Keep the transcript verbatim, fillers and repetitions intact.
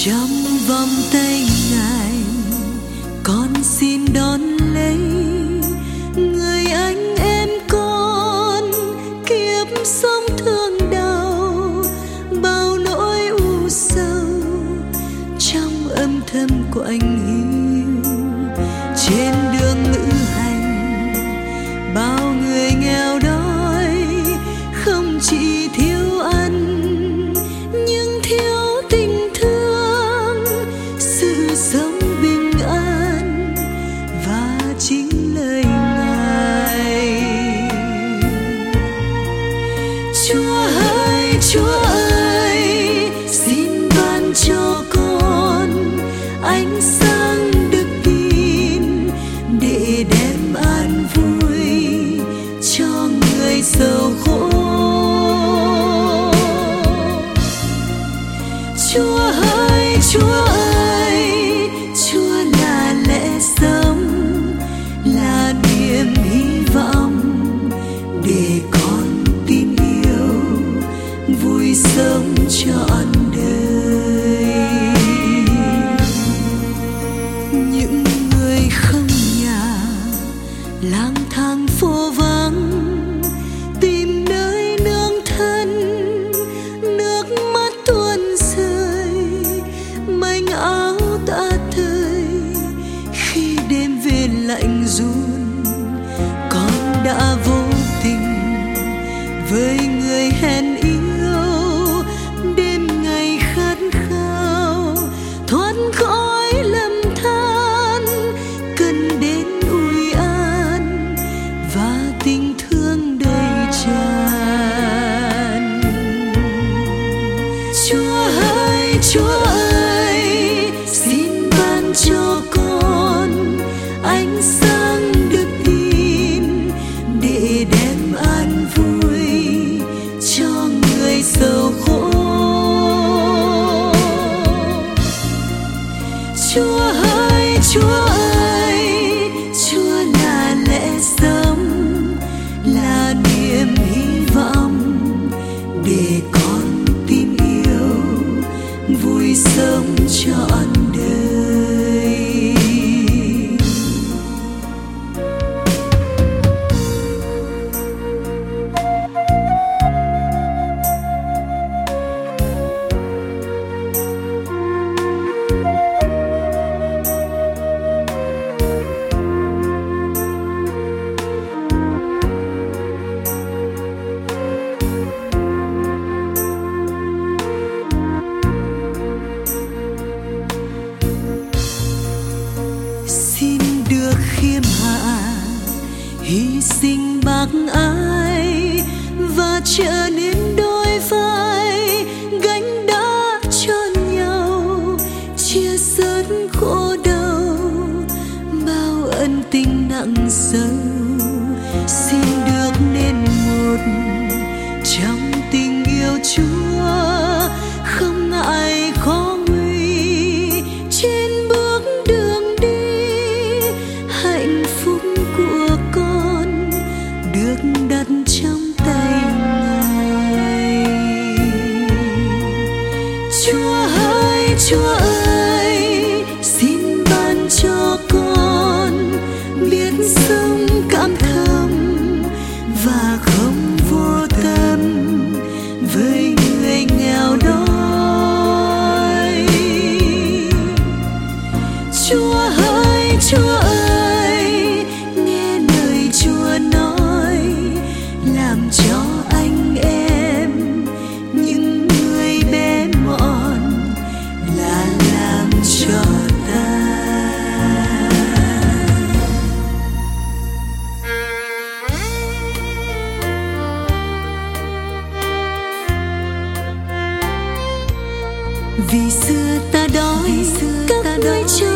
trong vòng tay ngài con xin đón lấy người anh em con. Kiếp sống thương đau bao nỗi u sầu trong âm thầm của anh hiu. Trên đường lữ hành bao người nghèo đói, không chỉ thiếu ăn nhưng thiếu tình thương, sự sống bình an và chính lời Ngài. Chúa ơi, Chúa ơi, xin ban cho con ánh sáng đức tin để đem an vui cho người sầu khổ. Chúa ơi, Chúa ơi, Chúa là lẽ sống, là niềm hy vọng để con tin yêu vui sống trọn đời. Những người không nhà lang thang phố vắng tìm nơi nương thân, nước mắt tuôn rơi manh áo tả tơi. Khi đêm về lạnh run, con đã vô tình với người hẹn yêu. Đêm ngày khát khao thoát khỏi lầm than, cần đến ủi an và tình thương đầy tràn. Chúa ơi, Chúa ơi, xin ban cho con ánh sáng đức tin để đem an vui cho người sầu khổ. Chúa ơi, Chúa ơi, Chúa là lẽ sống, là niềm hy vọng để con tin yêu vui sống trọn đời. Xin được khiêm hạ hy sinh bác ái và trở nên đôi vai gánh đỡ cho nhau, chia sớt khổ đau bao ân tình nặng sâu. Xin được nên một trong tình yêu Chúa, không ngại khó nguy trên bước đường đi. Hạnh phúc của con được đặt trong tay Ngài. Chúa ơi, Chúa ơi, xin ban cho con biết sống cảm thông và không vô tâm với người nghèo đói. Chúa ơi, Chúa ơi, nghe lời Chúa nói, làm cho anh em những người bé mọn là làm cho ta. Vì xưa ta đói, các ngươi chờ